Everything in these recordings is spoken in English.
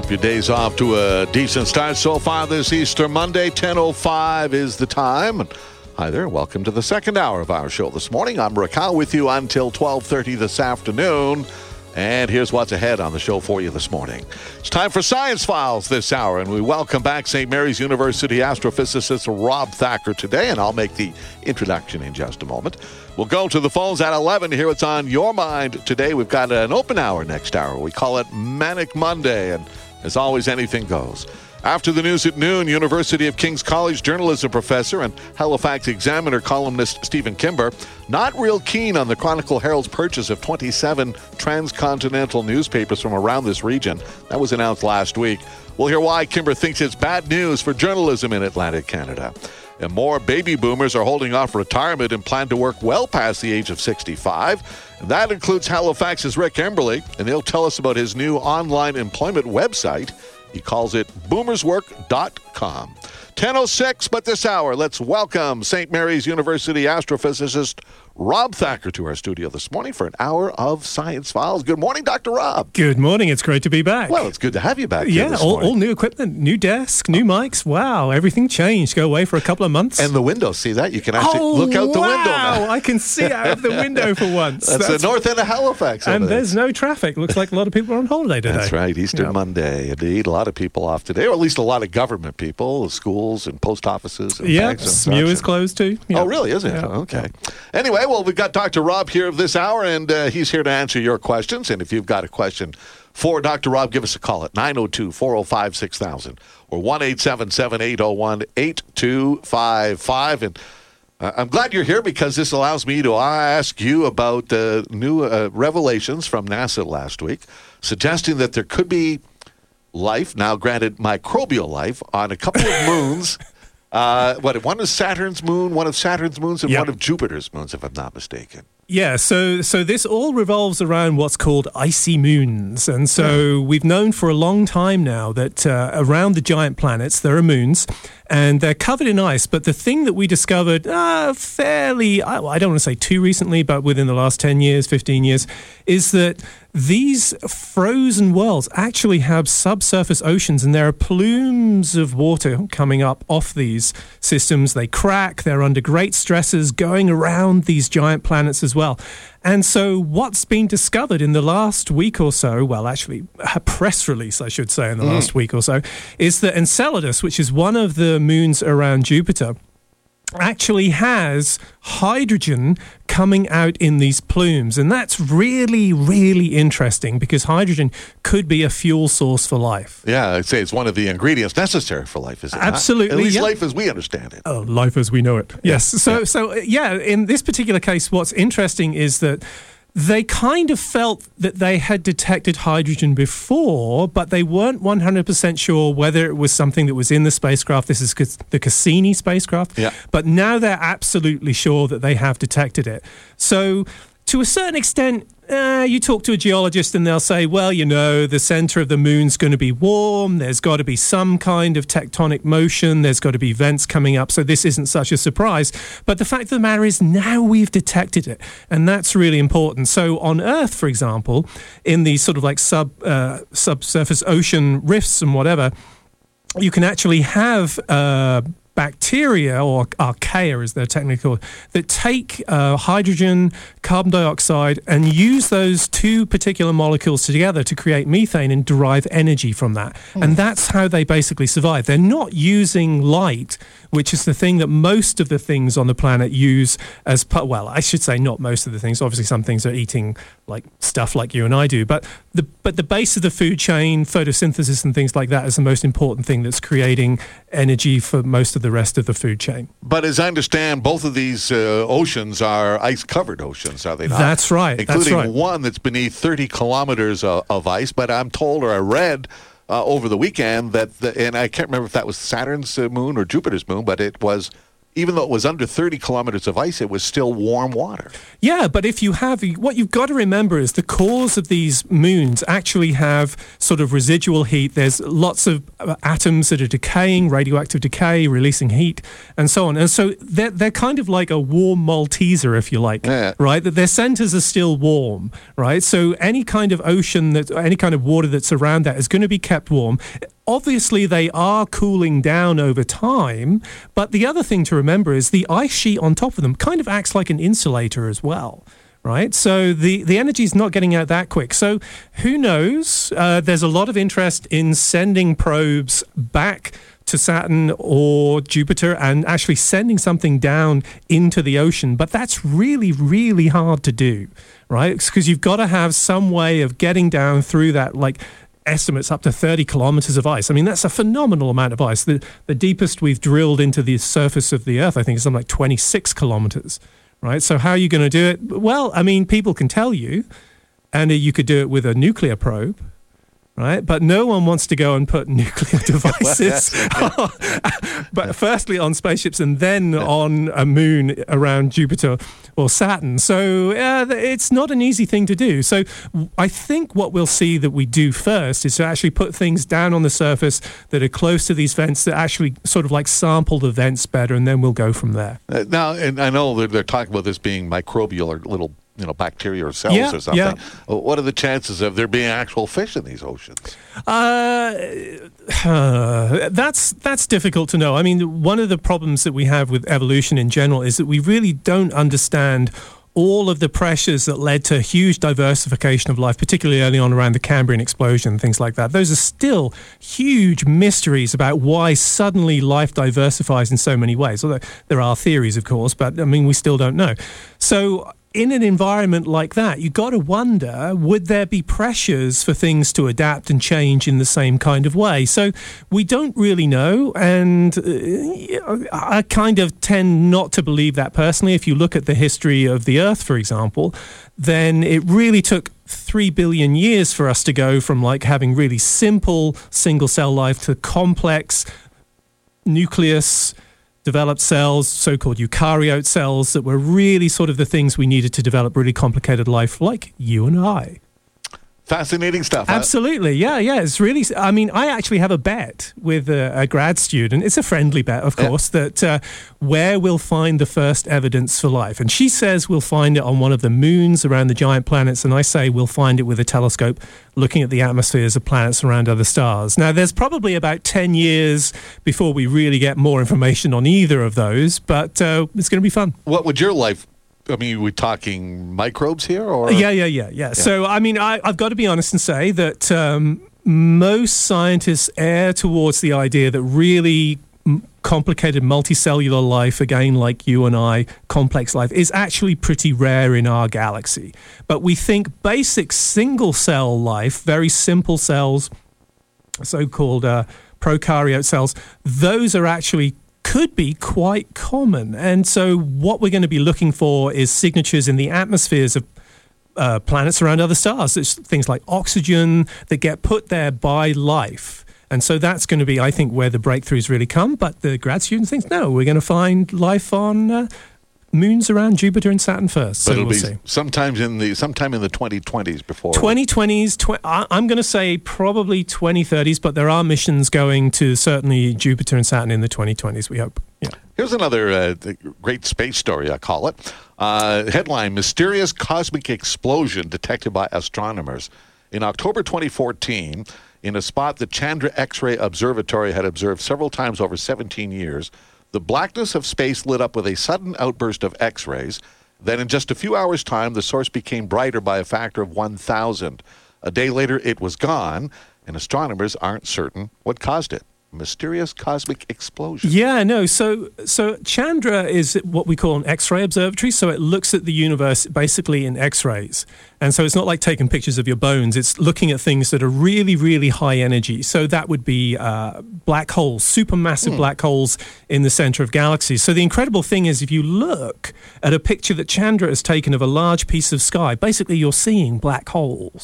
Hope your day's off to a decent start so far this Easter Monday. 10:05 is the time. Hi there, welcome to the second hour of our show this morning. I'm Rick Howe with you until 12:30 this afternoon. And here's what's ahead on the show for you this morning. It's time for Science Files this hour, and we welcome back St. Mary's University astrophysicist Rob Thacker today, and I'll make the introduction in just a moment. We'll go to the phones at 11 to hear what's on your mind today. We've got an open hour next hour. We call it Manic Monday, and as always, anything goes. After the news at noon, University of King's College journalism professor and Halifax Examiner columnist Stephen Kimber not real keen on the Chronicle Herald's purchase of 27 transcontinental newspapers from around this region. That was announced last week. We'll hear why Kimber thinks it's bad news for journalism in Atlantic Canada. And more baby boomers are holding off retirement and plan to work well past the age of 65. And that includes Halifax's Rick Emberley, and he'll tell us about his new online employment website. He calls it boomerswork.com. 10:06, but this hour, let's welcome St. Mary's University astrophysicist Rob Thacker to our studio this morning for an hour of Science Files. Good morning, Dr. Rob. Good morning. It's great to be back. Well, it's good to have you back here this morning. All new equipment, new desk, new mics. Wow, everything changed. Go away for a couple of months. And the window, see that? You can actually look out the window now. I can see out of the window for once. That's the north end of Halifax. And there's no traffic. Looks like a lot of people are on holiday today. That's right, Easter Monday. Indeed, a lot of people off today, or at least a lot of government people, schools and post offices. And SMU is closed too. Oh, really? Is it? Yeah. Okay. Anyway, well, we've got Dr. Rob here this hour, and he's here to answer your questions. And if you've got a question for Dr. Rob, give us a call at 902-405-6000 or 1-877-801-8255. And I'm glad you're here because this allows me to ask you about the new revelations from NASA last week, suggesting that there could be life, now granted microbial life, on a couple of moons. One is Saturn's moon, one of Saturn's moons, and one of Jupiter's moons, if I'm not mistaken. Yeah, so this all revolves around what's called icy moons. And so we've known for a long time now that around the giant planets there are moons, and they're covered in ice. But the thing that we discovered fairly, I don't want to say too recently, but within the last 10 years, 15 years, is that these frozen worlds actually have subsurface oceans, and there are plumes of water coming up off these systems. They crack, they're under great stresses going around these giant planets as well. And so what's been discovered in the last week or so, well, actually a press release, I should say, in the last week or so, is that Enceladus, which is one of the moons around Jupiter, actually has hydrogen coming out in these plumes. And that's really, really interesting because hydrogen could be a fuel source for life. Yeah, I'd say it's one of the ingredients necessary for life, is it Absolutely. Not? At least life as we understand it. Life as we know it. Yes. So in this particular case, what's interesting is that they kind of felt that they had detected hydrogen before, but they weren't 100% sure whether it was something that was in the spacecraft. This is the Cassini spacecraft. Yeah. But now they're absolutely sure that they have detected it. So to a certain extent, you talk to a geologist and they'll say, well, the center of the moon's going to be warm. There's got to be some kind of tectonic motion. There's got to be vents coming up. So this isn't such a surprise. But the fact of the matter is now we've detected it. And that's really important. So on Earth, for example, in these sort of like subsurface ocean rifts and whatever, you can actually have bacteria, or archaea as they're technically called, that take hydrogen, carbon dioxide, and use those two particular molecules together to create methane and derive energy from that. And that's how they basically survive. They're not using light, which is the thing that most of the things on the planet use as well, I should say not most of the things. Obviously, some things are eating like stuff like you and I do, but the base of the food chain, photosynthesis and things like that, is the most important thing that's creating energy for most of the rest of the food chain. But as I understand, both of these oceans are ice-covered oceans, are they not? That's right. Including one that's beneath 30 kilometers of ice. But I'm told, or I read over the weekend, that, and I can't remember if that was Saturn's moon or Jupiter's moon, but it was even though it was under 30 kilometers of ice, it was still warm water. Yeah, but if you have, what you've got to remember is the cores of these moons actually have sort of residual heat. There's lots of atoms that are decaying, radioactive decay, releasing heat, and so on. And so they're kind of like a warm Malteser, if you like, right? That their centers are still warm, right? So any kind of ocean, any kind of water that's around that is going to be kept warm. Obviously, they are cooling down over time, but the other thing to remember is the ice sheet on top of them kind of acts like an insulator as well, right? So the energy is not getting out that quick. So who knows? There's a lot of interest in sending probes back to Saturn or Jupiter and actually sending something down into the ocean, but that's really, really hard to do, right? Because you've got to have some way of getting down through that, like, estimates up to 30 kilometers of ice. I mean, that's a phenomenal amount of ice. The deepest we've drilled into the surface of the Earth, I think, is something like 26 kilometers, right? So how are you going to do it? Well, I mean, people can tell you, and you could do it with a nuclear probe, right? But no one wants to go and put nuclear devices, but firstly on spaceships and then on a moon around Jupiter or Saturn. So it's not an easy thing to do. So I think what we'll see that we do first is to actually put things down on the surface that are close to these vents that actually sort of like sample the vents better, and then we'll go from there. Now, and I know they're talking about this being microbial or little bacteria or cells or something. Yeah. What are the chances of there being actual fish in these oceans? That's difficult to know. I mean, one of the problems that we have with evolution in general is that we really don't understand all of the pressures that led to huge diversification of life, particularly early on around the Cambrian explosion and things like that. Those are still huge mysteries about why suddenly life diversifies in so many ways. Although there are theories, of course, but I mean, we still don't know. So in an environment like that, you've got to wonder, would there be pressures for things to adapt and change in the same kind of way? So we don't really know, and I kind of tend not to believe that personally. If you look at the history of the Earth, for example, then it really took 3 billion years for us to go from like having really simple single-cell life to complex nucleus developed cells, so-called eukaryote cells, that were really sort of the things we needed to develop really complicated life like you and I. Fascinating stuff. Absolutely. Yeah. It's really, I mean, I actually have a bet with a grad student. It's a friendly bet, of course, that where we'll find the first evidence for life. And she says we'll find it on one of the moons around the giant planets. And I say we'll find it with a telescope looking at the atmospheres of planets around other stars. Now, there's probably about 10 years before we really get more information on either of those, but it's going to be fun. What would your life, I mean, are we talking microbes here? Or? Yeah. So, I mean, I've got to be honest and say that most scientists err towards the idea that really complicated multicellular life, again, like you and I, complex life, is actually pretty rare in our galaxy. But we think basic single-cell life, very simple cells, so-called prokaryote cells, those are actually could be quite common. And so what we're going to be looking for is signatures in the atmospheres of planets around other stars. There's things like oxygen that get put there by life. And so that's going to be, I think, where the breakthroughs really come. But the grad student thinks, no, we're going to find life on moons around Jupiter and Saturn first. But so it'll we'll be see. sometime in the 2020s before. 2020s, I'm going to say probably 2030s, but there are missions going to certainly Jupiter and Saturn in the 2020s, we hope. Yeah. Here's another great space story, I call it. Headline, Mysterious Cosmic Explosion Detected by Astronomers. In October 2014, in a spot the Chandra X-ray Observatory had observed several times over 17 years, the blackness of space lit up with a sudden outburst of X-rays. Then in just a few hours' time, the source became brighter by a factor of 1,000. A day later, it was gone, and astronomers aren't certain what caused it. Mysterious cosmic explosion. Yeah, no. So Chandra is what we call an X-ray observatory. So it looks at the universe basically in X-rays. And so it's not like taking pictures of your bones. It's looking at things that are really, really high energy. So that would be black holes, supermassive black holes in the center of galaxies. So the incredible thing is if you look at a picture that Chandra has taken of a large piece of sky, basically you're seeing black holes.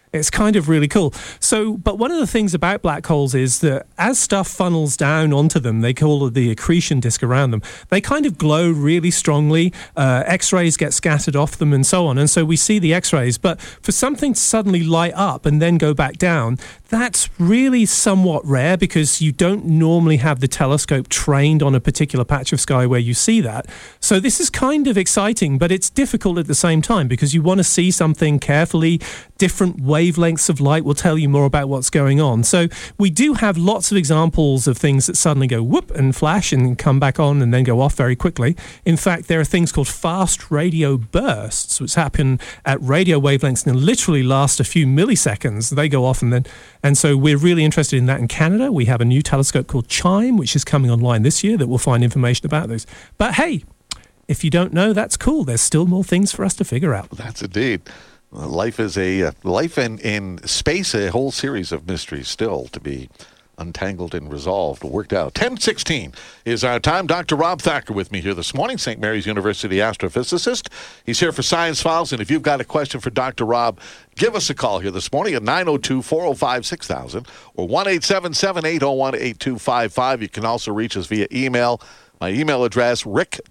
It's kind of really cool. So, but one of the things about black holes is that as stuff funnels down onto them, they call it the accretion disk around them, they kind of glow really strongly. X-rays get scattered off them and so on. And so we see the X-rays. But for something to suddenly light up and then go back down, that's really somewhat rare because you don't normally have the telescope trained on a particular patch of sky where you see that. So this is kind of exciting, but it's difficult at the same time because you want to see something carefully. Different wavelengths of light will tell you more about what's going on. So we do have lots of examples of things that suddenly go whoop and flash and come back on and then go off very quickly. In fact, there are things called fast radio bursts, which happen at radio wavelengths and literally last a few milliseconds. They go off and so we're really interested in that in Canada. We have a new telescope called CHIME, which is coming online this year that will find information about those. But hey, if you don't know, that's cool. There's still more things for us to figure out. That's indeed. Life is life in space, a whole series of mysteries still to be untangled and resolved, worked out. 10:16 is our time. Dr. Rob Thacker with me here this morning, St. Mary's University astrophysicist. He's here for Science Files, and if you've got a question for Dr. Rob, give us a call here this morning at 902-405-6000 or 1-877-801-8255. You can also reach us via email. My email address,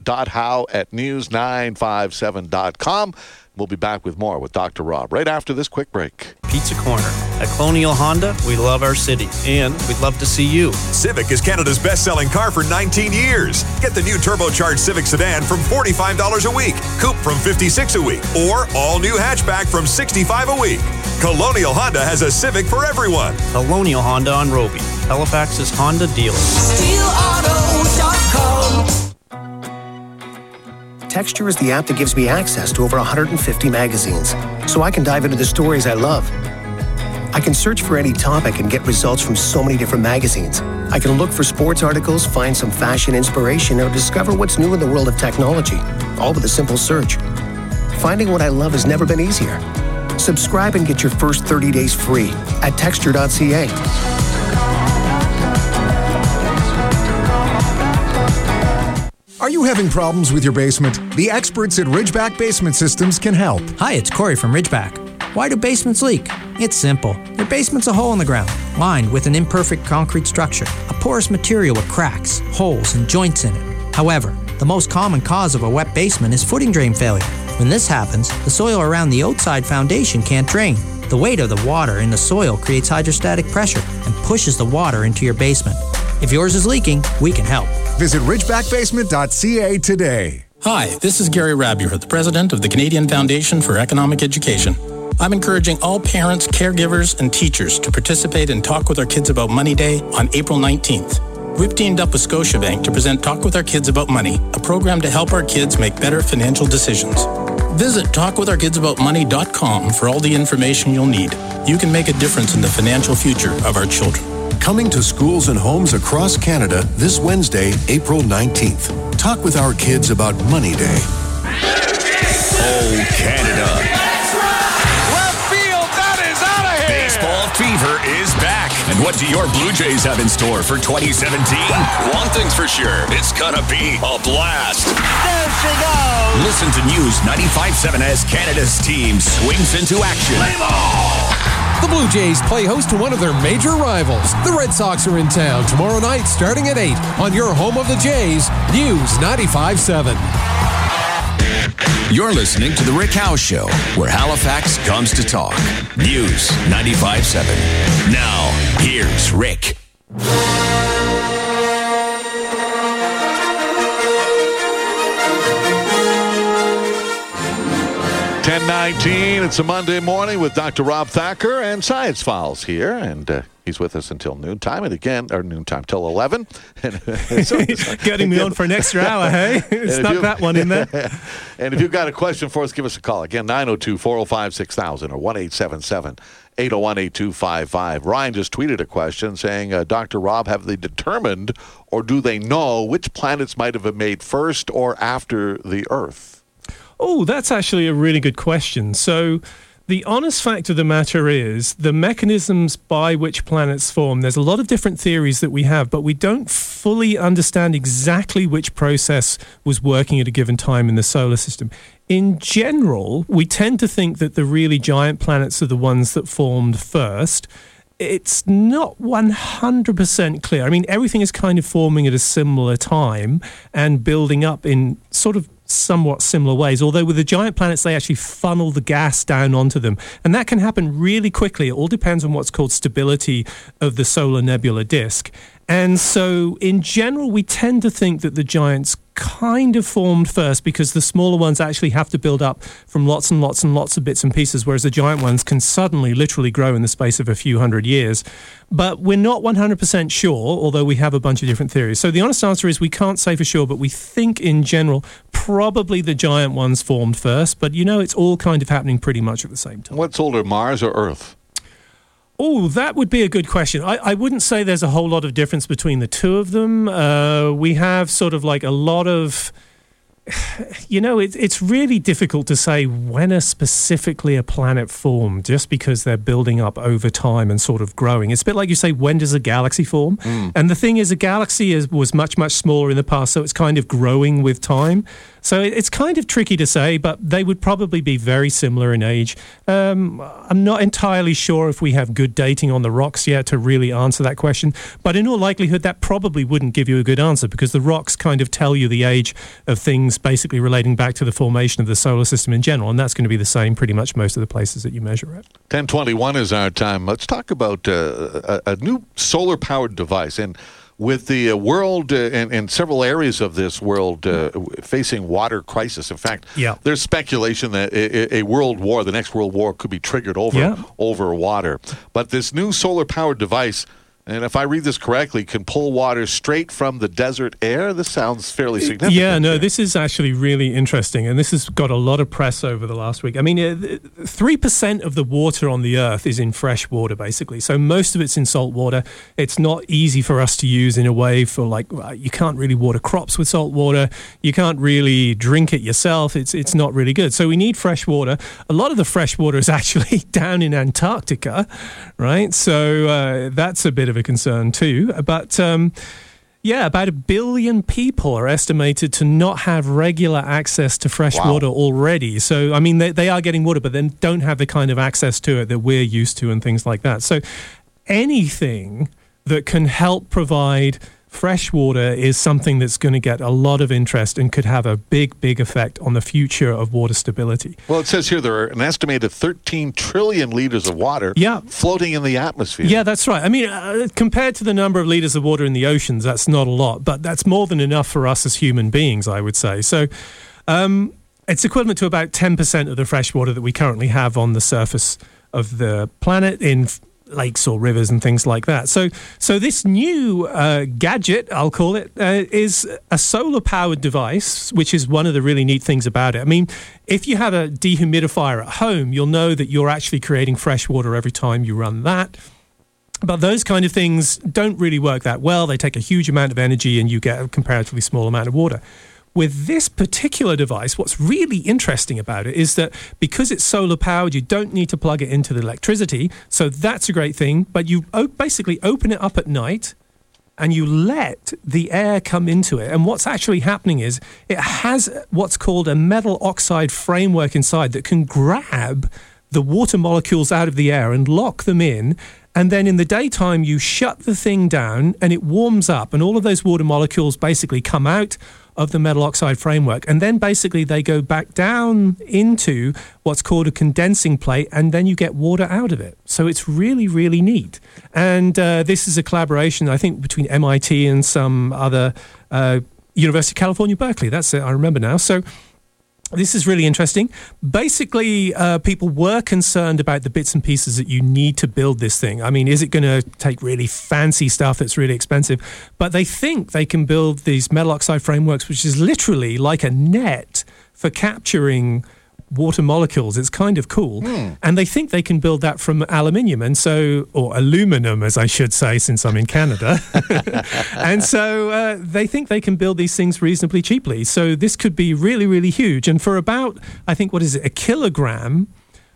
rick.howe@news957.com. We'll be back with more with Dr. Rob right after this quick break. Pizza Corner. At Colonial Honda, we love our city, and we'd love to see you. Civic is Canada's best-selling car for 19 years. Get the new turbocharged Civic sedan from $45 a week, coupe from $56 a week, or all-new hatchback from $65 a week. Colonial Honda has a Civic for everyone. Colonial Honda on Roby, Halifax's Honda dealer. SteelAuto.com. Texture is the app that gives me access to over 150 magazines, so I can dive into the stories I love. I can search for any topic and get results from so many different magazines. I can look for sports articles, find some fashion inspiration, or discover what's new in the world of technology, all with a simple search. Finding what I love has never been easier. Subscribe and get your first 30 days free at texture.ca. Are you having problems with your basement? The experts at Ridgeback Basement Systems can help. Hi, it's Corey from Ridgeback. Why do basements leak? It's simple. Your basement's a hole in the ground, lined with an imperfect concrete structure, a porous material with cracks, holes, and joints in it. However, the most common cause of a wet basement is footing drain failure. When this happens, the soil around the outside foundation can't drain. The weight of the water in the soil creates hydrostatic pressure and pushes the water into your basement. If yours is leaking, we can help. Visit ridgebackbasement.ca today. Hi, this is Gary Rabuer, the president of the Canadian Foundation for Economic Education. I'm encouraging all parents, caregivers, and teachers to participate in Talk with Our Kids About Money Day on April 19th. We've teamed up with Scotiabank to present Talk with Our Kids About Money, a program to help our kids make better financial decisions. Visit talkwithourkidsaboutmoney.com for all the information you'll need. You can make a difference in the financial future of our children. Coming to schools and homes across Canada this Wednesday, April 19th. Talk with our kids about Money Day. Oh, Canada. Left field, that is out of here. Baseball fever is back. And what do your Blue Jays have in store for 2017? One thing's for sure, it's gonna be a blast. There she goes. Listen to News 95.7 as Canada's team swings into action. Play ball. The Blue Jays play host to one of their major rivals. The Red Sox are in town tomorrow night starting at 8 on your home of the Jays, News 95.7. You're listening to The Rick Howe Show, where Halifax comes to talk. News 95.7. Now, here's Rick. 10:19. It's a Monday morning with Dr. Rob Thacker and Science Files here, and he's with us until noontime, and again, or noontime till 11. Getting me on for an extra hour, hey? Snuck that one in there. And if you've got a question for us, give us a call. Again, 902-405-6000 or 1-877-801-8255. Ryan just tweeted a question saying, Dr. Rob, have they determined or do they know which planets might have been made first or after the Earth? Oh, that's actually a really good question. So The honest fact of the matter is the mechanisms by which planets form, there's a lot of different theories that we have, but we don't fully understand exactly which process was working at a given time in the solar system. In general, we tend to think that the really giant planets are the ones that formed first. It's not 100% clear. I mean, everything is kind of forming at a similar time and building up in sort of somewhat similar ways, although with the giant planets they actually funnel the gas down onto them, and that can happen really quickly. It all depends on what's called stability of the solar nebula disk. And so in general we tend to think that the giants kind of formed first because the smaller ones actually have to build up from lots and lots and lots of bits and pieces, whereas the giant ones can suddenly literally grow in the space of a few hundred years. But we're not 100% sure, although we have a bunch of different theories. So the honest answer is we can't say for sure, but we think in general probably the giant ones formed first. But, you know, it's all kind of happening pretty much at the same time. What's older, Mars or Earth? Oh, that would be a good question. I wouldn't say there's a whole lot of difference between the two of them. We have sort of like a lot of... You know, it's really difficult to say when specifically a planet formed just because they're building up over time and sort of growing. It's a bit like you say, when does a galaxy form? And the thing is, a galaxy was much, much smaller in the past, so it's kind of growing with time. So it's kind of tricky to say, but they would probably be very similar in age. I'm not entirely sure if we have good dating on the rocks yet to really answer that question, but in all likelihood, that probably wouldn't give you a good answer because the rocks kind of tell you the age of things basically relating back to the formation of the solar system in general, and that's going to be the same pretty much most of the places that you measure it. 10:21 is our time. Let's talk about a new solar-powered device. And with the world and several areas of this world facing water crisis, in fact, there's speculation that a world war, the next world war, could be triggered over water. But this new solar-powered device, and if I read this correctly, can pull water straight from the desert air. This sounds fairly significant. Yeah, no, this is actually really interesting, and this has got a lot of press over the last week. I mean, 3% of the water on the Earth is in fresh water, basically. So most of it's in salt water. It's not easy for us to use in a way for, like, you can't really water crops with salt water. You can't really drink it yourself. It's not really good. So we need fresh water. A lot of the fresh water is actually down in Antarctica, right? So that's a bit of a concern too, but about 1 billion people are estimated to not have regular access to fresh water already. So I mean they are getting water, but then don't have the kind of access to it that we're used to and things like that. So anything that can help provide fresh water is something that's going to get a lot of interest and could have a big effect on the future of water stability. Well, it says here there are an estimated 13 trillion liters of water floating in the atmosphere. Yeah, that's right. I mean, compared to the number of liters of water in the oceans, that's not a lot, but that's more than enough for us as human beings, I would say. So it's equivalent to about 10% of the fresh water that we currently have on the surface of the planet in lakes or rivers and things like that. So this new gadget, I'll call it, is a solar-powered device, which is one of the really neat things about it. I mean, if you have a dehumidifier at home, you'll know that you're actually creating fresh water every time you run that. But those kind of things don't really work that well. They take a huge amount of energy and you get a comparatively small amount of water. With this particular device, what's really interesting about it is that because it's solar powered, you don't need to plug it into the electricity. So that's a great thing. But you basically open it up at night and you let the air come into it. And what's actually happening is it has what's called a metal oxide framework inside that can grab the water molecules out of the air and lock them in. And then in the daytime, you shut the thing down and it warms up. And all of those water molecules basically come out of the metal oxide framework. And then basically they go back down into what's called a condensing plate, and then you get water out of it. So it's really, really neat. And this is a collaboration, I think, between MIT and some other University of California, Berkeley. That's it, I remember now. So this is really interesting. Basically, people were concerned about the bits and pieces that you need to build this thing. I mean, is it going to take really fancy stuff that's really expensive? But they think they can build these metal oxide frameworks, which is literally like a net for capturing water molecules. It's kind of cool. And they think they can build that from aluminium, or aluminum, as I should say, since I'm in Canada. And so they think they can build these things reasonably cheaply. So this could be really, really huge. And for about, I think, a kilogram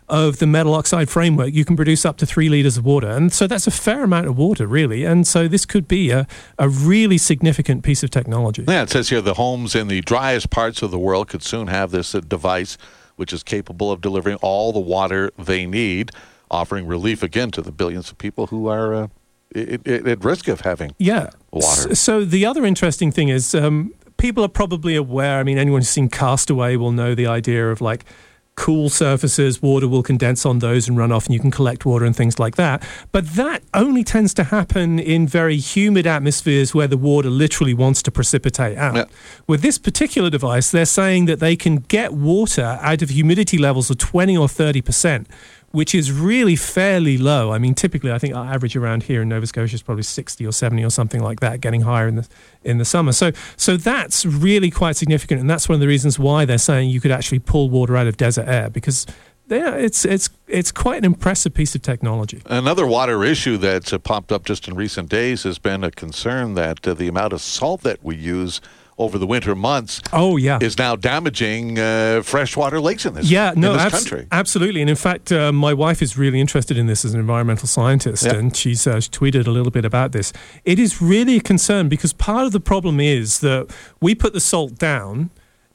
of the metal oxide framework, you can produce up to 3 liters of water. And so that's a fair amount of water, really. And so this could be a really significant piece of technology. Yeah, it says here the homes in the driest parts of the world could soon have this device, which is capable of delivering all the water they need, offering relief again to the billions of people who are at risk of having water. So the other interesting thing is people are probably aware, I mean, anyone who's seen Castaway will know the idea of like cool surfaces, water will condense on those and run off, and you can collect water and things like that. But that only tends to happen in very humid atmospheres where the water literally wants to precipitate out. Yeah. With this particular device, they're saying that they can get water out of humidity levels of 20 or 30%, which is really fairly low. I mean, typically, I think our average around here in Nova Scotia is probably 60 or 70 or something like that, getting higher in the summer. So that's really quite significant, and that's one of the reasons why they're saying you could actually pull water out of desert air, because it's quite an impressive piece of technology. Another water issue that's popped up just in recent days has been a concern that the amount of salt that we use over the winter months is now damaging freshwater lakes in this country. Absolutely. And in fact, my wife is really interested in this as an environmental scientist, and she's tweeted a little bit about this. It is really a concern because part of the problem is that we put the salt down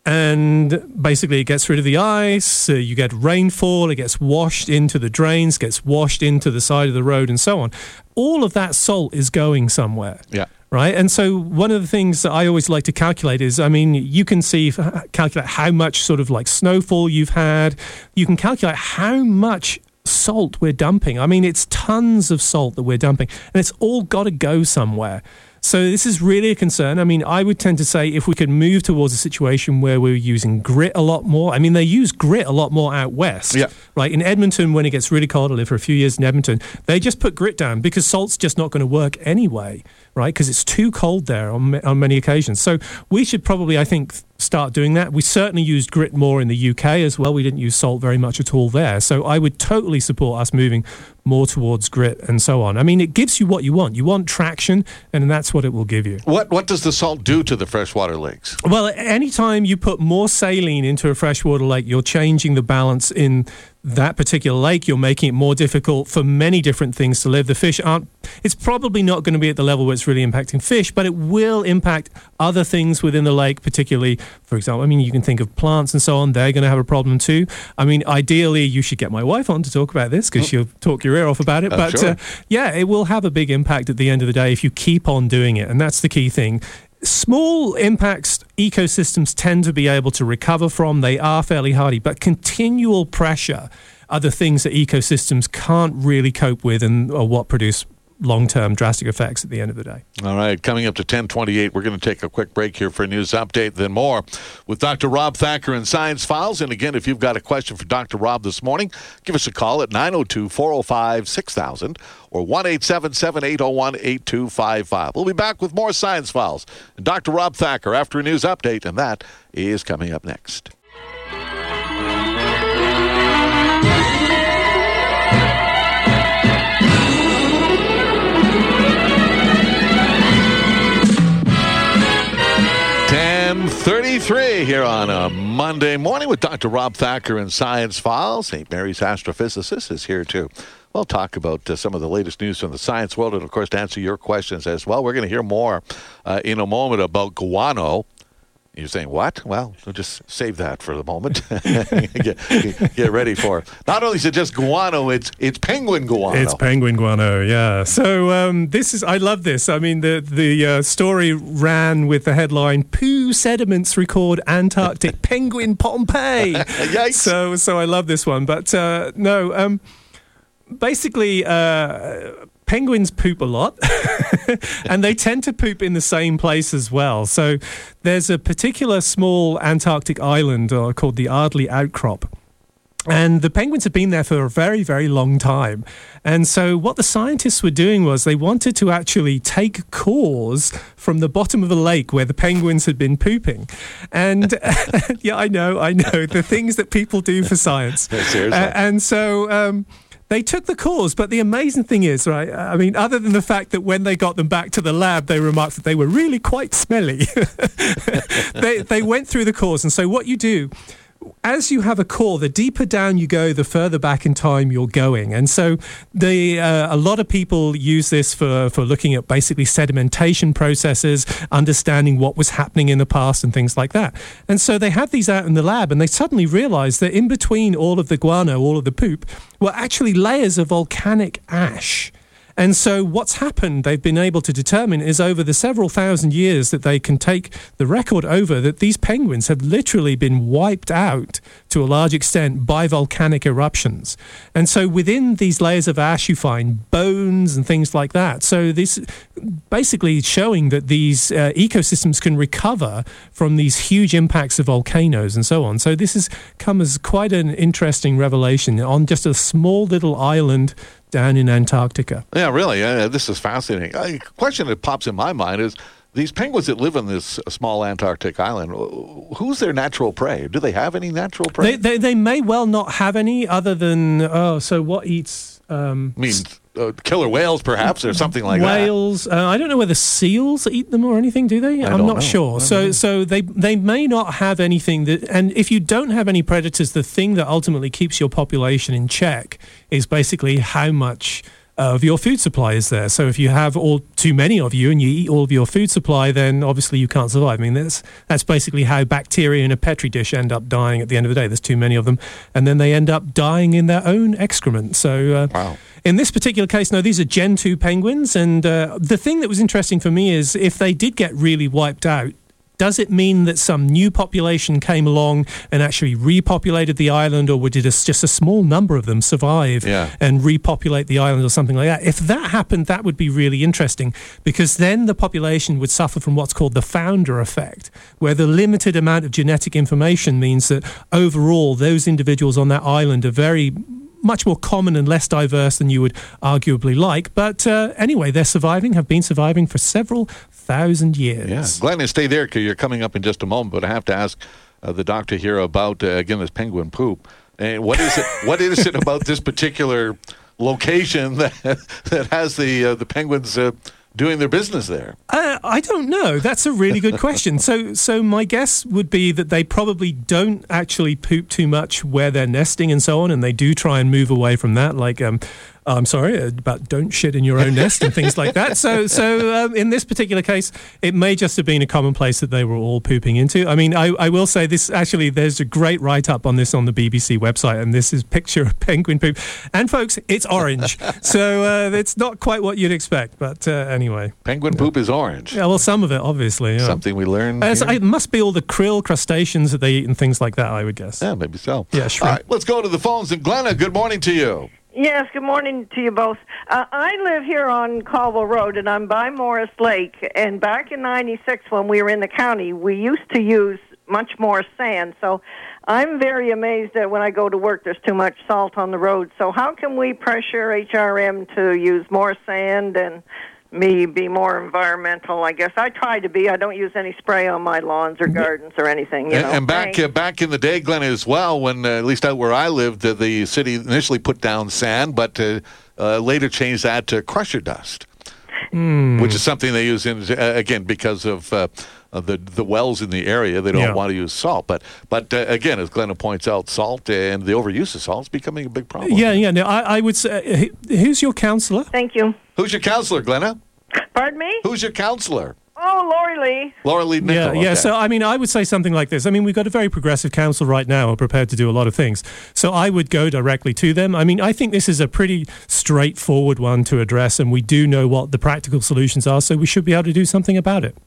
and basically it gets rid of the ice, you get rainfall, it gets washed into the drains, gets washed into the side of the road and so on. All of that salt is going somewhere. Yeah. Right. And so one of the things that I always like to calculate is, I mean, you can calculate how much sort of like snowfall you've had. You can calculate how much salt we're dumping. I mean, it's tons of salt that we're dumping, and it's all got to go somewhere. So this is really a concern. I mean, I would tend to say if we could move towards a situation where we're using grit a lot more. I mean, they use grit a lot more out west. Yeah. Right? In Edmonton, when it gets really cold, I lived for a few years in Edmonton, they just put grit down because salt's just not going to work anyway, right? Because it's too cold there on many occasions. So we should probably, I think, start doing that. We certainly used grit more in the UK as well. We didn't use salt very much at all there. So I would totally support us moving more towards grit and so on. I mean, it gives you what you want. You want traction, and that's what it will give you. What does the salt do to the freshwater lakes? Well, anytime you put more saline into a freshwater lake, you're changing the balance in that particular lake. You're making it more difficult for many different things to live. The fish it's probably not going to be at the level where it's really impacting fish, but it will impact other things within the lake, particularly, for example, I mean, you can think of plants and so on. They're going to have a problem too. I mean, ideally, you should get my wife on to talk about this because she'll talk your ear off about it. But sure. It will have a big impact at the end of the day if you keep on doing it. And that's the key thing. Small impacts ecosystems tend to be able to recover from. They are fairly hardy, but continual pressure are the things that ecosystems can't really cope with and are what produce long-term drastic effects at the end of the day. All right, coming up to 10:28, we're going to take a quick break here for a news update, then more with Dr. Rob Thacker in Science Files. And again, if you've got a question for Dr. Rob this morning, give us a call at 902-405-6000 or 1-877-801-8255. We'll be back with more Science Files and Dr. Rob Thacker after a news update, and that is coming up next. .33 here on a Monday morning with Dr. Rob Thacker in Science Files. St. Mary's astrophysicist is here to, well, talk about some of the latest news from the science world and, of course, to answer your questions as well. We're going to hear more in a moment about guano. You're saying, what? Well, we'll just save that for the moment. get ready for it. Not only is it just guano, it's penguin guano. It's penguin guano, yeah. So I love this. I mean, the story ran with the headline, Poo Sediments Record Antarctic Penguin Pompeii. Yikes. So I love this one. But basically, penguins poop a lot, and they tend to poop in the same place as well. So there's a particular small Antarctic island called the Ardley Outcrop. And the penguins have been there for a very, very long time. And so what the scientists were doing was they wanted to actually take cores from the bottom of the lake where the penguins had been pooping. And yeah, I know, the things that people do for science. Seriously. And so they took the cores, but the amazing thing is, right, I mean, other than the fact that when they got them back to the lab, they remarked that they were really quite smelly. They went through the cores. And so what you do as you have a core, the deeper down you go, the further back in time you're going. And so a lot of people use this for looking at basically sedimentation processes, understanding what was happening in the past and things like that. And so they had these out in the lab, and they suddenly realized that in between all of the guano, all of the poop, were actually layers of volcanic ash. And so what's happened, they've been able to determine, is over the several thousand years that they can take the record over, that these penguins have literally been wiped out to a large extent by volcanic eruptions. And so within these layers of ash, you find bones and things like that. So this basically showing that these ecosystems can recover from these huge impacts of volcanoes and so on. So this has come as quite an interesting revelation on just a small little island down in Antarctica. Yeah, really. This is fascinating. A question that pops in my mind is, these penguins that live on this small Antarctic island, who's their natural prey? Do they have any natural prey? They may well not have any other than, so what eats... killer whales, perhaps, or something like whales, that. I don't know whether seals eat them or anything, do they? I'm not sure. So they may not have anything that... And if you don't have any predators, the thing that ultimately keeps your population in check is basically how much of your food supply is there. So if you have too many of you and you eat all of your food supply, then obviously you can't survive. I mean, that's basically how bacteria in a Petri dish end up dying at the end of the day. There's too many of them, and then they end up dying in their own excrement. So wow. In this particular case, no, these are Gen 2 penguins, and the thing that was interesting for me is if they did get really wiped out, does it mean that some new population came along and actually repopulated the island, or did just a small number of them survive and repopulate the island or something like that? If that happened, that would be really interesting, because then the population would suffer from what's called the founder effect, where the limited amount of genetic information means that overall those individuals on that island are very much more common and less diverse than you would arguably like. But anyway, have been surviving for several thousand years. Yeah, Glenn, stay there because you're coming up in just a moment, but I have to ask the doctor here about, again, this penguin poop. And what is it about this particular location that has the penguins doing their business there? I don't know. That's a really good question. So my guess would be that they probably don't actually poop too much where they're nesting and so on, and they do try and move away from that, like I'm sorry, but don't shit in your own nest and things like that. So in this particular case, it may just have been a common place that they were all pooping into. I mean, I will say this, actually, there's a great write-up on this on the BBC website, and this is a picture of penguin poop. And folks, it's orange. So it's not quite what you'd expect, but anyway. Penguin poop is orange. Yeah, well, some of it, obviously. Yeah. Something we learned It must be all the krill crustaceans that they eat and things like that, I would guess. Yeah, maybe so. Yeah, sure. All right, let's go to the phones. And Glenna, good morning to you. Yes, good morning to you both. I live here on Colville Road, and I'm by Morris Lake. And back in '96, when we were in the county, we used to use much more sand. So I'm very amazed that when I go to work, there's too much salt on the road. So how can we pressure HRM to use more sand and be more environmental? I guess I try to be. I don't use any spray on my lawns or gardens or anything. And back in the day, Glenn, as well, when at least out where I lived, the city initially put down sand, but later changed that to crusher dust, which is something they use again because of the wells in the area. They don't want to use salt, but again, as Glenna points out, salt and the overuse of salt is becoming a big problem. Yeah. No, I would say, who's your counsellor? Thank you. Who's your counselor, Glenna? Pardon me? Who's your counselor? Oh, Lori Lee. Lori Lee Nickel. Yeah. So, I mean, I would say something like this. I mean, we've got a very progressive council right now who are prepared to do a lot of things. So I would go directly to them. I mean, I think this is a pretty straightforward one to address, and we do know what the practical solutions are, so we should be able to do something about it.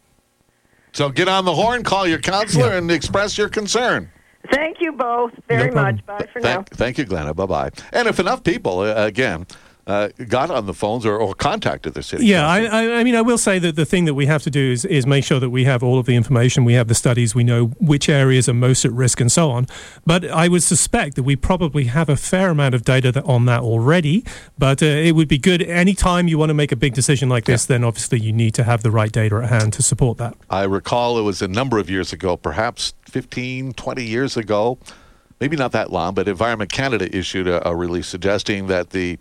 So get on the horn, call your counselor, and express your concern. Thank you both very much. Bye for now. Thank you, Glenna. Bye-bye. And if enough people, again, got on the phones or contacted the city. Yeah, I mean, I will say that the thing that we have to do is make sure that we have all of the information, we have the studies, we know which areas are most at risk and so on. But I would suspect that we probably have a fair amount of data on that already. But it would be good anytime you want to make a big decision like this, then obviously you need to have the right data at hand to support that. I recall it was a number of years ago, perhaps 15, 20 years ago, maybe not that long, but Environment Canada issued a release suggesting that the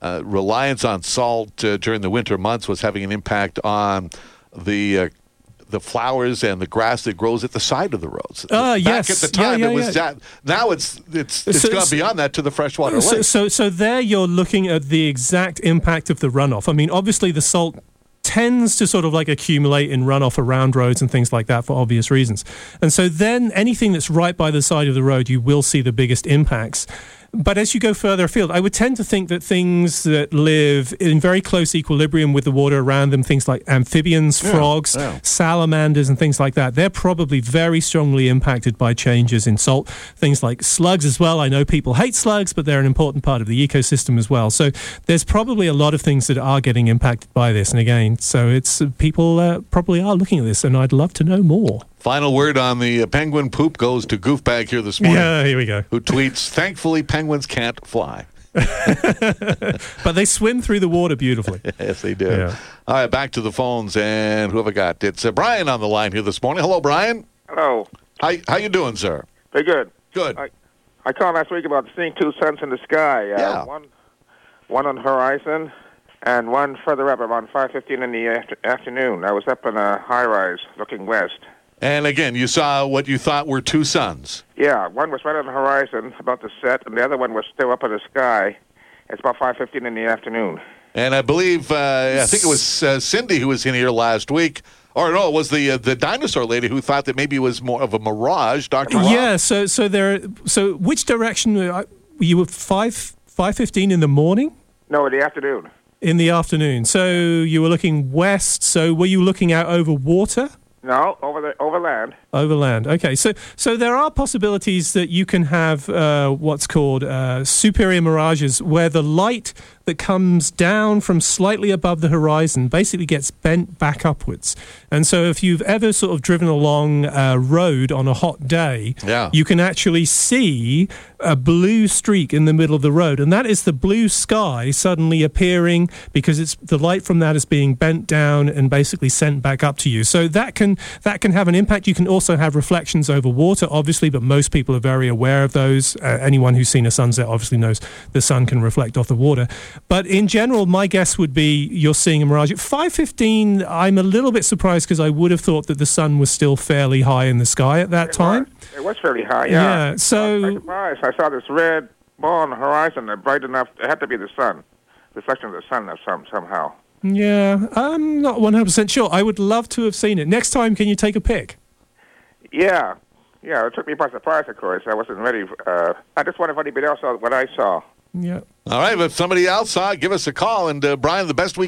reliance on salt during the winter months was having an impact on the the flowers and the grass that grows at the side of the roads. Yes. Back at the time, it was yeah. that. Now it's gone beyond that to the freshwater lake. So there you're looking at the exact impact of the runoff. I mean, obviously the salt tends to sort of like accumulate in runoff around roads and things like that for obvious reasons. And so then anything that's right by the side of the road, you will see the biggest impacts. But as you go further afield, I would tend to think that things that live in very close equilibrium with the water around them, things like amphibians, frogs, salamanders and things like that, they're probably very strongly impacted by changes in salt. Things like slugs as well. I know people hate slugs, but they're an important part of the ecosystem as well. So there's probably a lot of things that are getting impacted by this. And again, so it's people probably are looking at this, and I'd love to know more. Final word on the penguin poop goes to Goofbag here this morning. Yeah, here we go. Who tweets, "Thankfully, penguins can't fly." But they swim through the water beautifully. Yes, they do. Yeah. All right, back to the phones, and who have I got? It's Brian on the line here this morning. Hello, Brian. Hello. How you doing, sir? Very good. Good. I called last week about seeing two suns in the sky. One on the horizon, and one further up around 5:15 in the afternoon. I was up in a high-rise looking west. And again, you saw what you thought were two suns. Yeah, one was right on the horizon, about to set, and the other one was still up in the sky. It's about 5:15 in the afternoon. And I believe, I think it was Cindy who was in here last week. Or no, it was the dinosaur lady who thought that maybe it was more of a mirage, Dr. Rob. Yeah, so which direction were you? Were 5:15 in the morning? No, in the afternoon. In the afternoon. So you were looking west. So were you looking out over water? No, over land. Over land. Okay, so there are possibilities that you can have what's called superior mirages, where the light that comes down from slightly above the horizon basically gets bent back upwards. And so if you've ever sort of driven along a road on a hot day, you can actually see a blue streak in the middle of the road, and that is the blue sky suddenly appearing because it's the light from that is being bent down and basically sent back up to you. So that can have an impact. You can also have reflections over water, obviously, but most people are very aware of those. Anyone who's seen a sunset obviously knows the sun can reflect off the water. But in general, my guess would be you're seeing a mirage. At 5:15, I'm a little bit surprised because I would have thought that the sun was still fairly high in the sky at that time. It was fairly high, yeah. Yeah, so... I'm surprised. I saw this red ball on the horizon, bright enough. It had to be the sun, reflection of the sun somehow. Yeah, I'm not 100% sure. I would love to have seen it. Next time, can you take a pic? Yeah, it took me by surprise, of course. I wasn't ready. I just wondered if anybody else saw what I saw. Yeah. All right, if somebody else saw it, give us a call. And, Brian, the best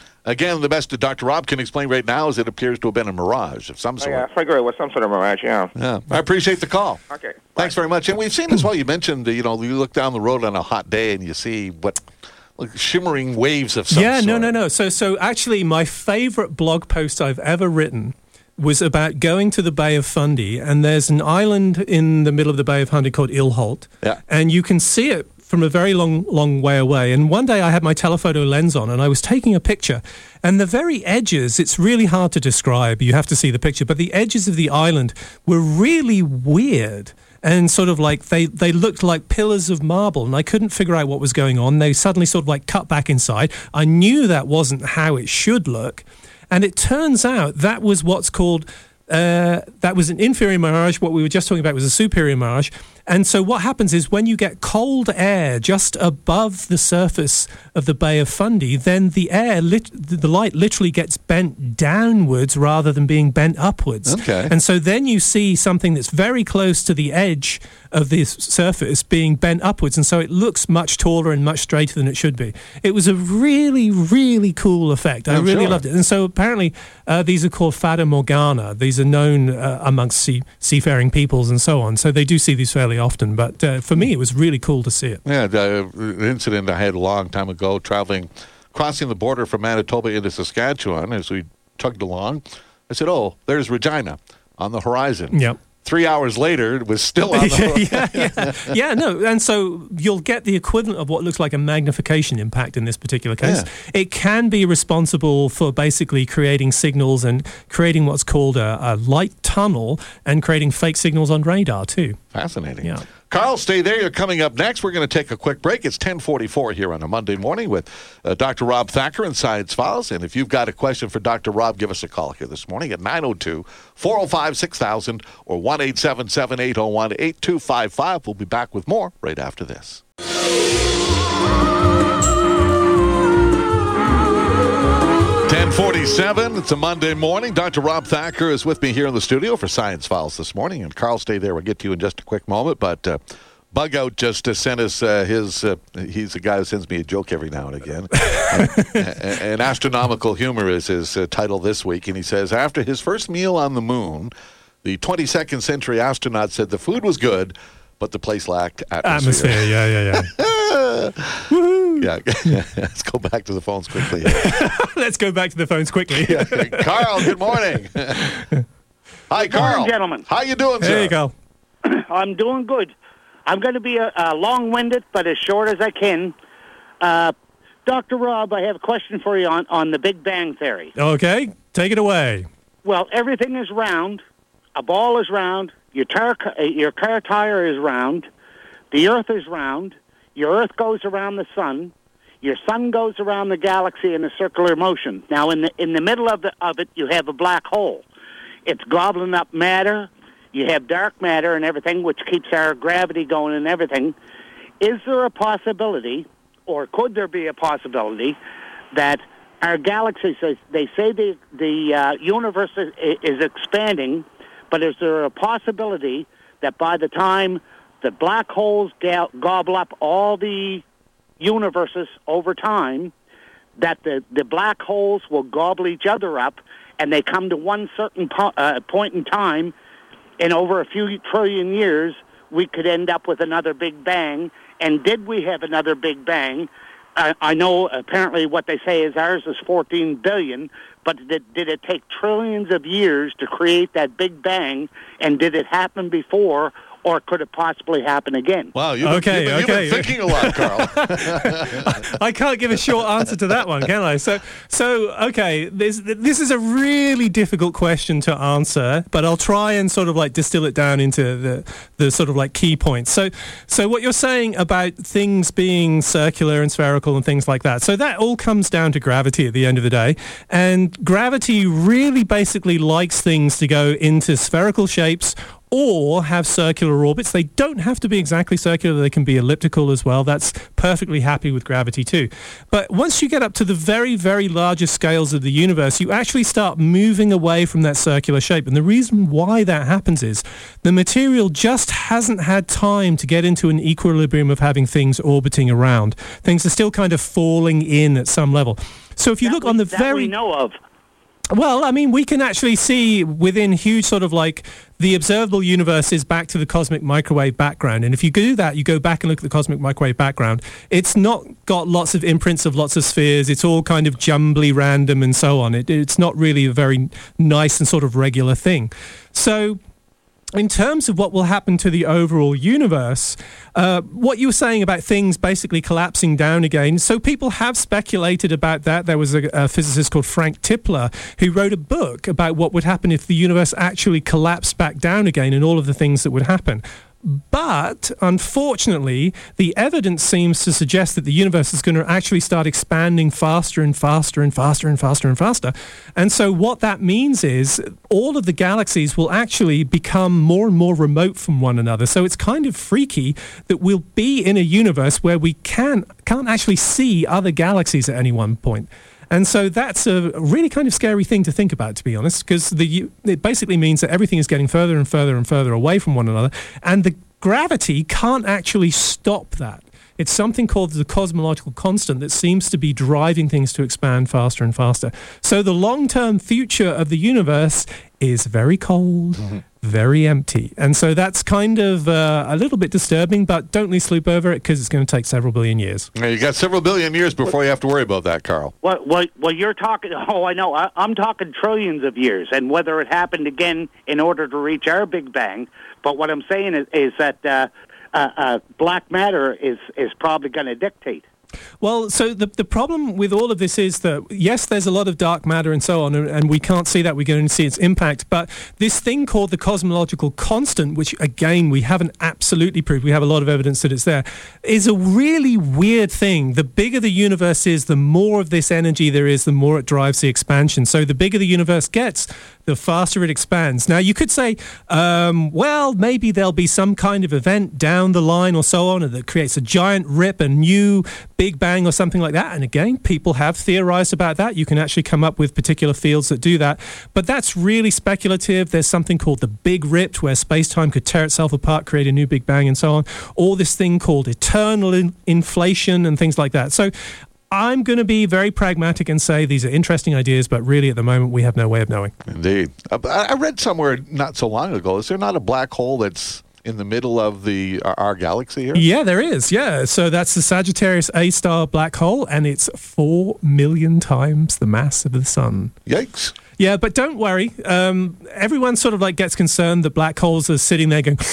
that Dr. Rob can explain right now is it appears to have been a mirage of some sort. Yeah, I figured it was some sort of mirage, yeah. I appreciate the call. Okay. Thanks very much. And we've seen as well. You mentioned, you look down the road on a hot day and you see shimmering waves of some sort. No. So actually, my favorite blog post I've ever written was about going to the Bay of Fundy, and there's an island in the middle of the Bay of Fundy called Ilholt, and you can see it from a very long way away. And one day I had my telephoto lens on and I was taking a picture, and the very edges, it's really hard to describe, you have to see the picture, but the edges of the island were really weird. And sort of like they looked like pillars of marble, and I couldn't figure out what was going on. They suddenly sort of like cut back inside. I knew that wasn't how it should look. And it turns out that was what's called, that was an inferior mirage. What we were just talking about was a superior mirage. And so what happens is when you get cold air just above the surface of the Bay of Fundy, then the light literally gets bent downwards rather than being bent upwards. Okay. And so then you see something that's very close to the edge of this surface being bent upwards, and so it looks much taller and much straighter than it should be. It was a really, really cool effect. I really loved it. And so apparently these are called Fata Morgana. These are known amongst seafaring peoples and so on. So they do see these fairly often. But for me, it was really cool to see it. Yeah, the incident I had a long time ago, crossing the border from Manitoba into Saskatchewan, as we chugged along, I said, "Oh, there's Regina on the horizon." Yep. 3 hours later, it was still on the Yeah, no. And so you'll get the equivalent of what looks like a magnification impact in this particular case. Yeah. It can be responsible for basically creating signals and creating what's called a light tunnel and creating fake signals on radar too. Fascinating. Yeah. Carl, stay there. You're coming up next. We're going to take a quick break. It's 10:44 here on a Monday morning with Dr. Rob Thacker and Science Files. And if you've got a question for Dr. Rob, give us a call here this morning at 902-405-6000 or 1-877-801-8255. We'll be back with more right after this. 10:47. It's a Monday morning. Dr. Rob Thacker is with me here in the studio for Science Files this morning. And Carl, stay there. We'll get to you in just a quick moment. But Bug Out just sent us he's a guy who sends me a joke every now and again. And Astronomical Humor is his title this week. And he says, after his first meal on the moon, the 22nd century astronaut said the food was good, but the place lacked atmosphere. Yeah. Woohoo! Yeah. Let's go back to the phones quickly. Let's go back to the phones quickly. Carl, good morning. Hi, Carl. Good morning, gentlemen. How you doing, sir? Hey, Carl. I'm doing good. I'm going to be long-winded, but as short as I can. Dr. Rob, I have a question for you on the Big Bang Theory. Okay, take it away. Well, everything is round. A ball is round. Your car tire is round. The Earth is round. Your Earth goes around the sun. Your sun goes around the galaxy in a circular motion. Now, in the middle of it, you have a black hole. It's gobbling up matter. You have dark matter and everything, which keeps our gravity going and everything. Is there a possibility, or could there be a possibility, that our galaxy, they say the universe is expanding, but is there a possibility that by the time the black holes gobble up all the universes over time, that the black holes will gobble each other up, and they come to one certain point in time, and over a few trillion years, we could end up with another Big Bang. And did we have another Big Bang? I know apparently what they say is ours is 14 billion, but did it take trillions of years to create that Big Bang, and did it happen before, or could it possibly happen again? Wow, you've been thinking a lot, Carl. I can't give a short answer to that one, can I? So okay, this is a really difficult question to answer, but I'll try and sort of like distill it down into the sort of like key points. So what you're saying about things being circular and spherical and things like that, so that all comes down to gravity at the end of the day, and gravity really basically likes things to go into spherical shapes or have circular orbits. They don't have to be exactly circular. They can be elliptical as well. That's perfectly happy with gravity too. But once you get up to the very, very largest scales of the universe, you actually start moving away from that circular shape. And the reason why that happens is the material just hasn't had time to get into an equilibrium of having things orbiting around. Things are still kind of falling in at some level. So if you look on the very... we know of. Well, I mean, we can actually see within huge sort of like the observable universe is back to the cosmic microwave background. And if you do that, you go back and look at the cosmic microwave background, it's not got lots of imprints of lots of spheres. It's all kind of jumbly random and so on. It's not really a very nice and sort of regular thing. So in terms of what will happen to the overall universe, what you were saying about things basically collapsing down again, so people have speculated about that. There was a physicist called Frank Tipler who wrote a book about what would happen if the universe actually collapsed back down again and all of the things that would happen. But unfortunately, the evidence seems to suggest that the universe is going to actually start expanding faster and faster and faster and faster and faster. And so what that means is all of the galaxies will actually become more and more remote from one another. So it's kind of freaky that we'll be in a universe where we can't actually see other galaxies at any one point. And so that's a really kind of scary thing to think about, to be honest, because it basically means that everything is getting further and further and further away from one another, and the gravity can't actually stop that. It's something called the cosmological constant that seems to be driving things to expand faster and faster. So the long-term future of the universe is very cold, very empty. And so that's kind of a little bit disturbing, but don't lose sleep over it because it's going to take several billion years. Yeah, you got several billion years before you have to worry about that, Carl. Well, you're talking, I know, I'm talking trillions of years, and whether it happened again in order to reach our Big Bang. But what I'm saying is that black matter is probably going to dictate. Well, so the problem with all of this is that, yes, there's a lot of dark matter and so on, and we can't see that. We can only see its impact. But this thing called the cosmological constant, which, again, we haven't absolutely proved, we have a lot of evidence that it's there, is a really weird thing. The bigger the universe is, the more of this energy there is, the more it drives the expansion. So the bigger the universe gets, the faster it expands. Now, you could say, well, maybe there'll be some kind of event down the line or so on that creates a giant rip, a new Big Bang or something like that. And again, people have theorized about that. You can actually come up with particular fields that do that. But that's really speculative. There's something called the Big Rip, where space-time could tear itself apart, create a new Big Bang and so on. Or this thing called eternal inflation and things like that. So I'm going to be very pragmatic and say these are interesting ideas, but really at the moment we have no way of knowing. Indeed. I read somewhere not so long ago, is there not a black hole that's in the middle of our galaxy here? Yeah, there is. Yeah. So that's the Sagittarius A-star black hole, and it's 4 million times the mass of the sun. Yikes. Yeah, but don't worry. Everyone sort of like gets concerned that black holes are sitting there going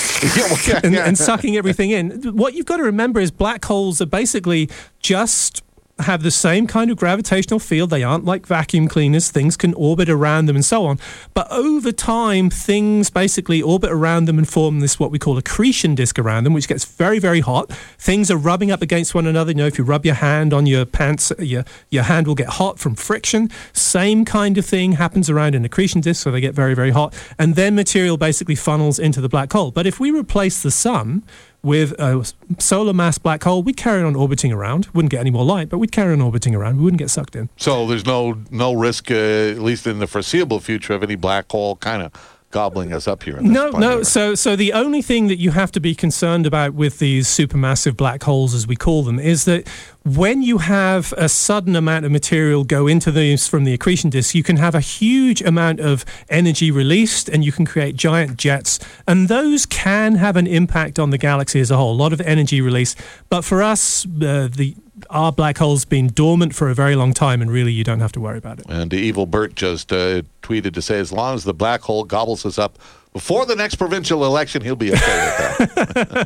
and sucking everything in. What you've got to remember is black holes are basically just have the same kind of gravitational field. They aren't like vacuum cleaners. Things can orbit around them and so on. But over time, things basically orbit around them and form this, what we call accretion disk around them, which gets very, very hot. Things are rubbing up against one another. You know, if you rub your hand on your pants, your hand will get hot from friction. Same kind of thing happens around an accretion disk, so they get very, very hot. And then material basically funnels into the black hole. But if we replace the sun with a solar mass black hole, we'd carry on orbiting around. Wouldn't get any more light, but we'd carry on orbiting around. We wouldn't get sucked in. So there's no risk, at least in the foreseeable future, of any black hole kind of gobbling us up here. No. So the only thing that you have to be concerned about with these supermassive black holes, as we call them, is that when you have a sudden amount of material go into these from the accretion disk, you can have a huge amount of energy released, and you can create giant jets, and those can have an impact on the galaxy as a whole. A lot of energy release, but for us, our black hole's been dormant for a very long time, and really you don't have to worry about it. And Evil Bert just tweeted to say, as long as the black hole gobbles us up before the next provincial election, he'll be okay with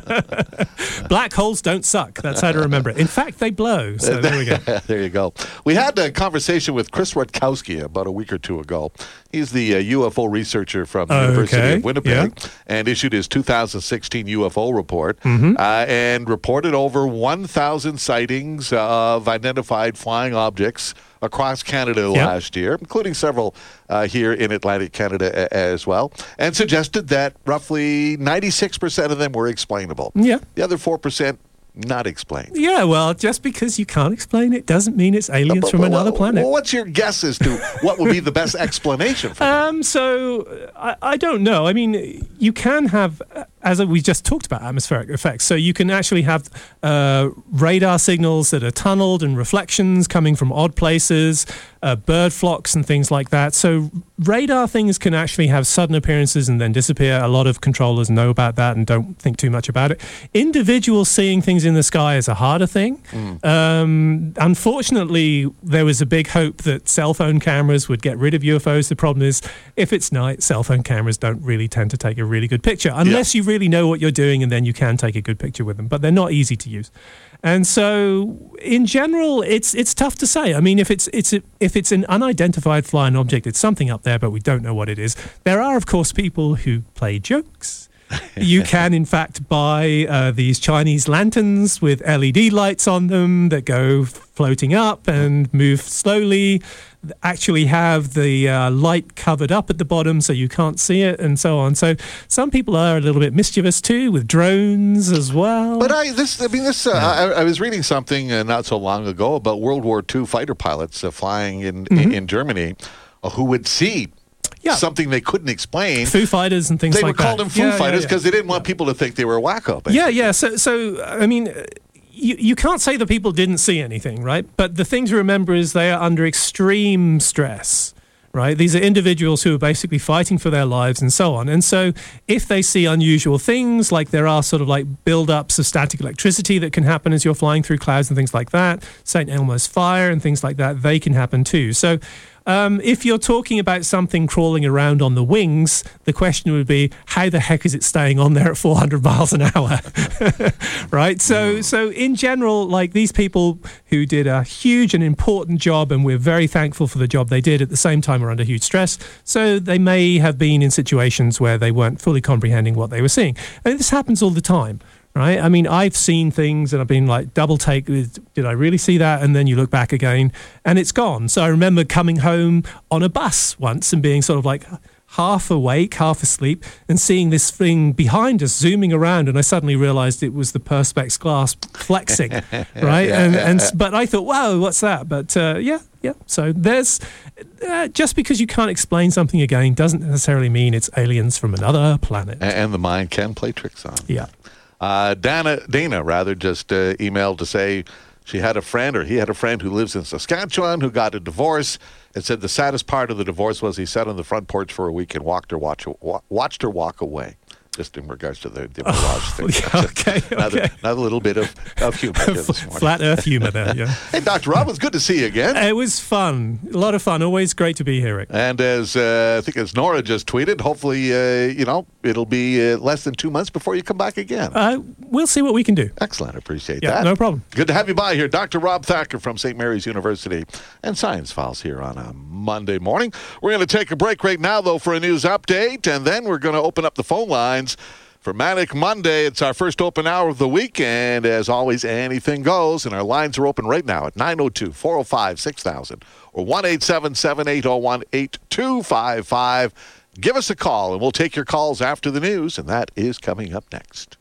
that. Black holes don't suck. That's how to remember it. In fact, they blow. So there we go. There you go. We had a conversation with Chris Rutkowski about a week or two ago. He's the UFO researcher from the University of Winnipeg and issued his 2016 UFO report and reported over 1,000 sightings of identified flying objects across Canada last year, including several here in Atlantic Canada as well, and suggested that roughly 96% of them were explainable. Yeah. The other 4% not explained. Yeah, well, just because you can't explain it doesn't mean it's aliens from another planet. Well, what's your guess as to what would be the best explanation for that? So I don't know. I mean, you can have, as we just talked about, atmospheric effects. So you can actually have radar signals that are tunneled and reflections coming from odd places, bird flocks and things like that. So radar things can actually have sudden appearances and then disappear. A lot of controllers know about that and don't think too much about it. Individuals seeing things in the sky is a harder thing. Unfortunately, there was a big hope that cell phone cameras would get rid of UFOs. The problem is, if it's night, cell phone cameras don't really tend to take a really good picture, unless you really know what you're doing, and then you can take a good picture with them. But they're not easy to use. And so, in general, it's tough to say. I mean, if it's an unidentified flying object, it's something up there, but we don't know what it is. There are, of course, people who play jokes. You can, in fact, buy these Chinese lanterns with LED lights on them that go floating up and move slowly, actually have the light covered up at the bottom so you can't see it, and so on. So some people are a little bit mischievous too, with drones as well. But I was reading something not so long ago about World War II fighter pilots flying in Germany who would see something they couldn't explain. Foo Fighters and things like that. They were called them Foo Fighters because they didn't want people to think they were wacko. Basically. Yeah. So I mean, you can't say that people didn't see anything, right? But the thing to remember is they are under extreme stress, right? These are individuals who are basically fighting for their lives and so on. And so if they see unusual things, like there are sort of like build-ups of static electricity that can happen as you're flying through clouds and things like that, St. Elmo's fire and things like that, they can happen too. So If you're talking about something crawling around on the wings, the question would be, how the heck is it staying on there at 400 miles an hour? Right? So in general, like, these people who did a huge and important job, and we're very thankful for the job they did, at the same time are under huge stress. So they may have been in situations where they weren't fully comprehending what they were seeing. And this happens all the time. Right? I mean, I've seen things and I've been like, double take, did I really see that? And then you look back again and it's gone. So I remember coming home on a bus once and being sort of like half awake, half asleep, and seeing this thing behind us zooming around, and I suddenly realized it was the Perspex glass flexing, right? But I thought, wow, what's that? But yeah. So there's just because you can't explain something again doesn't necessarily mean it's aliens from another planet. And the mind can play tricks on. Yeah. Dana just emailed to say he had a friend who lives in Saskatchewan who got a divorce, and said the saddest part of the divorce was he sat on the front porch for a week and watched her walk away. Just in regards to the mirage thing. Yeah, okay. Another little bit of humor this morning. Flat Earth humor there, yeah. Hey, Dr. Rob, it's good to see you again. It was fun. A lot of fun. Always great to be here, Rick. And as I think as Nora just tweeted, hopefully, it'll be less than 2 months before you come back again. We'll see what we can do. Excellent. Appreciate that. No problem. Good to have you by here. Dr. Rob Thacker from St. Mary's University and Science Files here on a Monday morning. We're going to take a break right now, though, for a news update, and then we're going to open up the phone lines for Manic Monday. It's our first open hour of the week, and as always, anything goes, and our lines are open right now at 902-405-6000 or 1-877-801-8255. Give us a call, and we'll take your calls after the news, and that is coming up next.